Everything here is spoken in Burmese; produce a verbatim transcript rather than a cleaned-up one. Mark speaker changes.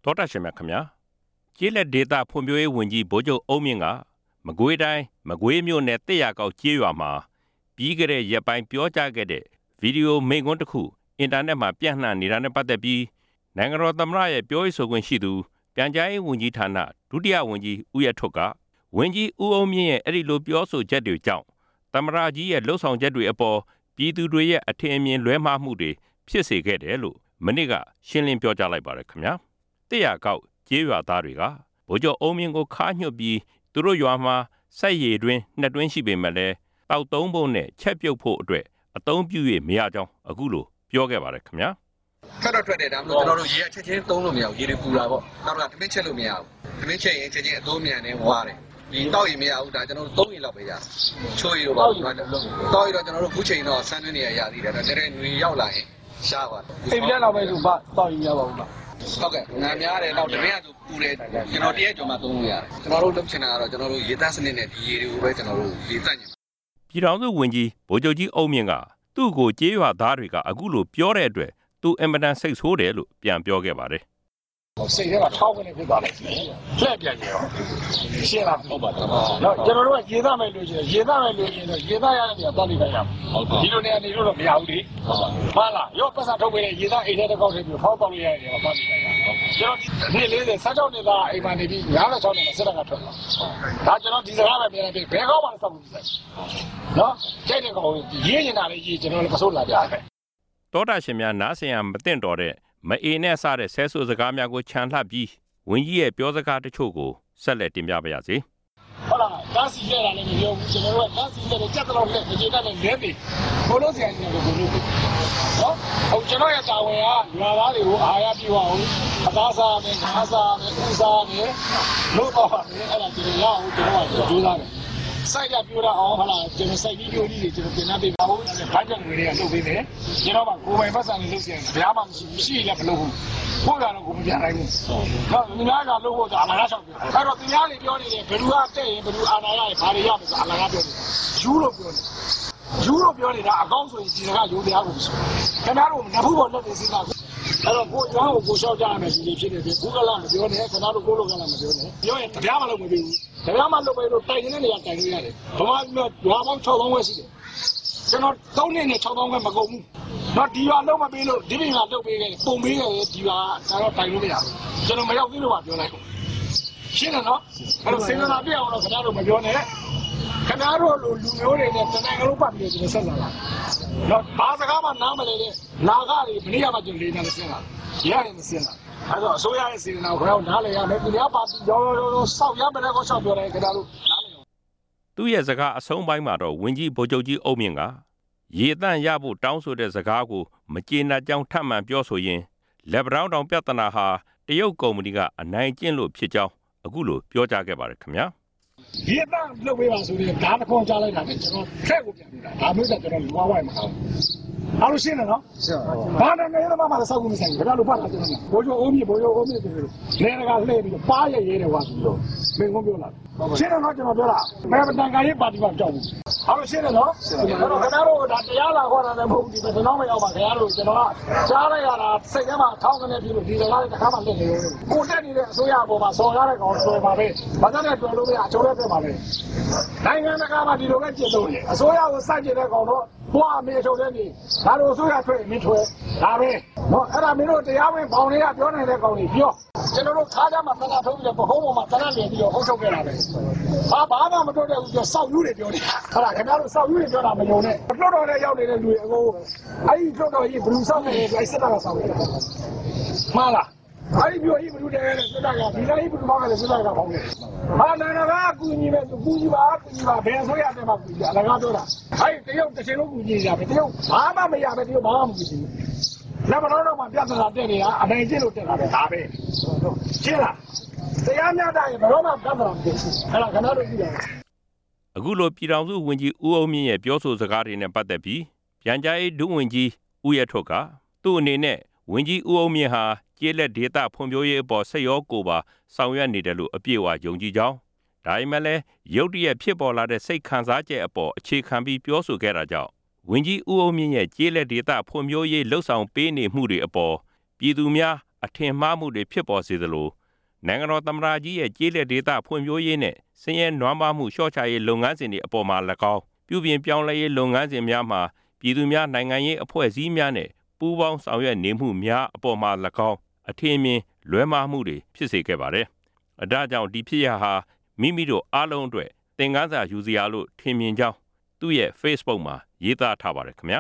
Speaker 1: တောတာရှင်များခင်ဗျာကျေးလက်ဒေတာဖွံ့ဖြိုးရေးဝန်ကြီးဗိုလ်ချုပ်အုံးမြင့်ကမကွေးတိုင်းမကွေးမြို့နယ်တစ်ရကောက်ကျေးရွာမှာပြီးခဲ့တဲ့ရက်ပိုင်းပြောကြားခဲ့တဲ့ဗီဒီယိုမိန့်ခွန်းတစ်ခုအင်တာနက်မှာပြန့်နှံ့နေတာနဲ့ပတ်သက်ပြီးနိုင်ငံတော်သမ္မတရဲ့ပြောရေးဆိုခွင့်ရှိသူပြန်ကြားရေးဝန်ကြီးဌာနဒုတိယဝန်ကြီးဦးရထွတ်ကဝန်ကြီးဦးအုံးမြင့်ရဲ့အဲ့ဒီလိုပြောဆိုချက်တွေကြောင့်သမ္မတကြီးရဲ့လှုပ်ဆောင်ချက်တွေအပေါ်ပြည်သူတွေရဲ့အထင်အမြင်လွဲမှားမှုတွေဖြစ်စေခဲ့တယ်လို့မနေ့ကရှင်းလင်းပြောကြားလိုက်ပါတယ်ခင်ဗျာတစ်ရကောက်ကျေးရွာသားတွေကဗိုလ်ချုပ်အုံးမြင့်ကိုခါညှွတ်ပြီးသူတို့ရွာမှာစိုက်ရည်တွင်နှစ်တွင်းရှိပေမဲ့လည်းတောက်သုံးဖို့နဲ့ချက်ပြုတ်ဖို့အတွက်အသုံးပြု၍မရကြောင်းအခုလိုပြောခဲ့ပါတယ်ခင်ဗျာ
Speaker 2: ခက်တော့ထွက်တယ်ဒါမှမဟုတ်ကျွန်တော်တို့ရေချက်ချင်းသုံးလို့မရဘူးရေတွေပူတာပေါ့နောက်ကသမင်းချက်လို့မရဘူးသမင်းချက်ရင်ချက်ချင်းအသုံးမြန်နေဝါတယ်ဒီတောက်ရင်မရဘူးဒါကျွန်တော်တို့သုံးရင်လောက်ပဲရချိုးရတော့ပါဘူးတောက်ရတော့ကျွန်တော်တို့ခုချိန်တော့ဆန်းတွင်းနေရရသေးတယ်ဒါတကယ်နွေရောက်လာရင်ရှားသွား
Speaker 3: အိမ်ပြက်တော့ပဲဆိုပါတောက်ရင်မရပါဘူး
Speaker 2: ဟုတ်ကဲ့ငါများတယ်တော့တမင်ကဆိုပူတယ်ကျွန်တော်တရက်ကျော်မှသုံးလို့ရတယ်ကျွန်တော်တို့လုပ်ချင်တာကတော့ကျွန်တော်တို့ရေသားစနစ်နဲ့ဒီရေတွေကိုပဲကျွန်တော်တို့ရေတက်ညင်
Speaker 1: ပြည်ထောင်စုဝန်ကြီးဗိုလ်ချုပ်ကြီးအုံးမြင့်ကသူ့ကိုကျေးရွာသားတွေကအခုလိုပြောတဲ့အတွက်သူအင်မတန်စိတ်ဆိုးတယ်လို့ပြန်ပြောခဲ့ပါတယ်
Speaker 3: စိတ်ထဲမှာထောက်ကနေဖြစ်သွားလိုက်တယ်လှည့်ပြန်ကြရောရှင်းလားဟုတ်ပါတော့နော်ကျွန်တော်တို့ကရေသားမယ်လို့ရှိရင်ရေသားမယ်လို့ရှိရင်တော့ရေသားရတဲ့နေရာသွားလိုက်ရအောင်ဒီလိုနေရာနေလို့တော့မရဘူးလေဟုတ်ပါလားရောပတ်စံထုတ်ပေးတဲ့ရေသားအိမ်ထဲတစ်ခေါက်ထည့်ပြီးထောက်ပေါက်လိုက်ရတဲ့နေရာသွားလိုက်ရအောင်ကျွန်တော်ဒီနေ့လေးဆန်းချောင်းနေတာအိမ်မှာနေပြီး၅၆နှစ်နဲ့စစ်တပ်ကထွက်လာဒါကျွန်တော်ဒီစကားပဲပြန်ပြီးဘယ်ကောင်းမှမစောက်ဘူးနော်ကြိုက်တဲ့ကောင်ရေးနေတာလေရေးကျွန်တော်လည်းမစိုးလာကြတယ်
Speaker 1: တောတာရှင်များနားဆင်ရမသိတော့တဲ့မအေနဲ့စတဲ့ဆဲဆိုစကားများကိုခြံလှပ်ပြီးဝန်ကြီးရဲ့ပြောစကားတချို့ကိုဆက်လက်တင်ပြပါရစေ
Speaker 3: ဟုတ်လားဒါစီရတာလည်းမပြောဘူးကျွန်တော်တို့ကဒါစီရတယ်ကြက်တော့လက်ကြေတက်နဲ့လဲပြီးဘိုးလို့ဆရာကြီးကဘိုးလို့နော်ဟုတ်ကျွန်တော်ရဲ့တာဝန်ကရွာသားတွေကိုအားရပြအောင်အသားစားမယ်ငါးစားမယ်ဥစားမယ်လို့တော့မယ်အဲ့ဒါကျွန်တော်ရအောင်ကျွန်တော်ကကြိုးစားတယ်စိုက်ရပြိုးတာအောင်ဟုတ်လားကျွန်တော်စိုက်ပြီးပြိုးကြီးတွေကျွန်တော်ပြင်နှပေးပါဦးဘတ်ဂျက်တွေတွေကလုပ်ပေးမယ်ကျွန်တော်ကကိုယ်ပိုင်ပတ်စံတွေလုပ်စီရင်ဗျာမှမရှိမရှိလည်းမလုပ်ဘူးဖို့ကတော့ကိုမပြန်နိုင်ဘူးနော်ဒီများကလုပ်ဖို့အလားလားဆောင်ပြောအဲ့တော့တရားတွေပြောနေတယ်ဘယ်သူကတဲ့ရင်ဘယ်သူအာဏာရရင်ဘာတွေရမယ်ဆိုအလားလားပြောနေယူလို့ပြောနေယူလို့ပြောနေတာအကောင်းဆိုရင်ဒီကယူတရားကိုဆိုခင်ဗျားတို့နဖူးပေါ်လက်တွေစဉ်းစားအဲ့တော့ကိုကျောင်းကိုကိုလျှောက်ကြရမယ်ဒီလိုဖြစ်နေပြီဘုကလာမပြောနဲ့ခင်ဗျားတို့ကိုလိုကလာမပြောနဲ့ပြောရင်တရားမလုပ်မပြီးဘူးတရားမလုပ်ပြီးတော့တိုင်နေတဲ့နေရာတိုင်လို့ရတယ်ဘာမှမရွာပေါင်း၆သောင်းဝက်ရှိတယ်ကျွန်တော်သုံးနှစ်နဲ့၆သောင်းဝက်မကုန်ဘူးတော့ဒီရွာလုံးမပေးလို့ဒီပြင်ကလုပ်ပေးခဲ့ပုံပေးခဲ့ဒီရွာကတော့တိုင်လို့မရဘူးကျွန်တော်မရောက်သေးလို့ပါပြောလိုက်ရှင်းတယ်နော်အဲ့တော့စေတနာပြအောင်တော့ခင်ဗျားတို့မပြောနဲ့ခင်ဗျားတို့လူလူမျိုးတွေနဲ့တနင်္ဂနွေပတ်ပြီးကျွန်တော်ဆက်လာတာတော့ဘာစကားမှနားမလဲတဲ့နာဂတွေမနေ့ကမှကျွန်တော်လေးနားဆင်းလာရရင်မဆင်းလာအဲ့တော့အစိုးရရဲ့စေတနာကိုတော့နားလည်ရမယ်ပြည်များပါတီရောရောရောစောက်ရမယ်လည်းကိုရှောက်ပြောတယ်ခင်ဗျားတို့နားလည်အောင်
Speaker 1: သူ့ရဲ့စကားအဆုံးပိုင်းမှာတော့ဝန်ကြီးဗိုလ်ချုပ်ကြီးအုံးမြင့်ကရေတန့်ရဖို့တောင်းဆိုတဲ့စကားကိုမကျေနပ်ကြောင်းထပ်မံပြောဆိုရင်းလက်ပတောင်းတောင်ပြဿနာဟာတရုတ်ကုမ္ပဏီကအနိုင်ကျင့်လို့ဖြစ်ကြောင်းအခုလိုပြောကြားခဲ့ပါတယ်ခင်ဗျာ
Speaker 3: ရေတန့်လုပ်ပေးပါဆိုရင်ဓာတ်တစ်ခွန်ကြားလိုက်တာနဲ့ကျွန်တော်ထက်ကိုပြန်ပြီးတာဒါမျိုးကကျွန်တော်လွားဝိုင်းမအောင်အားလို့ရှင်းတယ်နော်ဘာနဲ့နေတော့မှမဆောက်ဘူးမဆိုင်ဘူးဒါလို့ပတ်လာကျွန်တော်ဘိုးချိုအုံးမြင့်ဘိုးချိုအုံးမြင့်ဆိုလို့နေတကာလှည့်ပြီးပါရရဲတယ်ကွာဆိုတော့မင်းကုန်းပြောလာရှင်းတယ်နော်ကျွန်တော်ပြောတာမဲပတန်ကရေးပါတီမှာကြောက်ဘူးအားလို့ရှင်းတယ်နော်အဲ့တော့ခင်ဗျားတို့ဒါတရားလာခေါ်တာလည်းမဟုတ်ဘူးဒီဘယ်တော့မှရောက်ပါခင်ဗျားတို့ကျွန်တော်ကကြားလိုက်ရတာစိတ်ထဲမှာထောင်းကနေပြီးလို့ဒီစကားလေးတစ်ခါမှလက်နေလို့ကိုတက်နေတဲ့အစိုးရအပေါ်မှာဆော်ရတဲ့ကောင်ဆွဲပါပဲဘာသာနဲ့တွေ့လို့မရအချိုးနဲ့ပြပါပဲနိုင်ငံတကာမှာဒီလိုပဲကျင့်သုံးတယ်အစိုးရကိုစိုက်ကျင်တဲ့ကောင်တော့ဘွားအမေချုပ်တဲ့နေဒါလိုဆိုရထွက်မင်းထွဲဒါပဲနော်အဲ့ဒါမင်းတို့တရားဝင်ဘောင်တွေကပြောနေတဲ့ကောင်တွေပြောကျွန်တော်တို့ခါးကြမှာသနာထုတ်ပြီးတော့ပခုံးပေါ်မှာသနာနေပြီးတော့ဟုတ်ထုတ်ခဲ့တာပဲဘာဘာမှမတွေ့တဲ့ဘူးပြောစောက်ယူတွေပြောနေတာဟုတ်လားခင်ဗျားတို့စောက်ယူတွေပြောတာမယုံနဲ့လွတ်တော်နဲ့ရောက်နေတဲ့လူတွေအကုန်အဲ့ဒီလွတ်တော်ကြီးဘလူးစောက်နေတယ်အဲ့စစ်တပ်ကစောက်နေတာမှားလားအဲ့ဒီပြောကြီးဘလူးတယ်နဲ့စစ်တပ်ကဒီတိုင်းဘလူးမောင်းတယ်စစ်တပ်ကပေါင်းတယ်ဟာနာနာကကူညီမယ်သူကူညီပါကူညီပါဘယ်ဆိုရတယ်မှကူညီအလကားပြောတာအဲ့တရုတ်တစ်ချိန်လုံးကူညီရမယ်တရုတ်ဘာမှမရပဲတရုတ်ဘာမှမကူညီဘူးလက်မတော်တော့မှပြဿနာတက်နေတာအနိုင်ကျင့်လို့တက်တာပဲဒါပဲရှင်းလားတရားမျှတရင်ဘယ်တော့မှပြဿနာမဖြစ်ဘူးအဲ့ဒါခဏလို့ကြည့်တယ်
Speaker 1: အခုလိုပြည်ထောင်စုဝန်ကြီးဦးအုံးမြင့်ရဲ့ပြောဆိုစကားတွေနဲ့ပတ်သက်ပြီးပြန်ကြားရေးဒုဝန်ကြီးဦးရထွတ်ကသူ့အနေနဲ့ဝန်ကြီးဦးအုံးမြင့်ဟာကျေးလက်ဒေသဖွံ့ဖြိုးရေးအပေါ်စိတ်ရောကိုယ်ပါဆောင်ရွက်နေတယ်လို့အပြည့်အဝယုံကြည်ကြောင်းဒါပေမဲ့လည်းရုတ်တရက်ဖြစ်ပေါ်လာတဲ့စိတ်ခံစားချက်အပေါ်အခြေခံပြီးပြောဆိုခဲ့တာကြောင့်ဝန်ကြီးဦးအုံးမြင့်ရဲ့ကျေးလက်ဒေသဖွံ့ဖြိုးရေးလှုပ်ဆောင်ပေးနေမှုတွေအပေါ်ပြည်သူများအထင်မှားမှုတွေဖြစ်ပေါ်စေသလိုနိုင်ငံတော်သမ္မတကြီးရဲ့ကျေးလက်ဒေသဖွံ့ဖြိုးရေးနဲ့ဆင်းရဲနွမ်းပါးမှုလျှော့ချရေးလုပ်ငန်းစဉ်တွေအပေါ်မှာ၎င်းပြုပြင်ပြောင်းလဲရေးလုပ်ငန်းစဉ်များမှာပြည်သူများနိုင်ငံရေးအဖွဲ့အစည်းများနဲ့ပူးပေါင်းဆောင်ရွက်နေမှုများအပေါ်မှာ၎င်းအထင်အမြင်လွဲမှားမှုတွေဖြစ်စေခဲ့ပါတယ်။အဲဒါကြောင့်ဒီဖြစ်ရပ်ဟာမိမိတို့အားလုံးအတွက်သင်ခန်းစာယူစရာလို့ထင်မြင်ကြောင်းသူ့ရဲ့ Facebook မှာရေးသားထားပါတယ်ခင်ဗျာ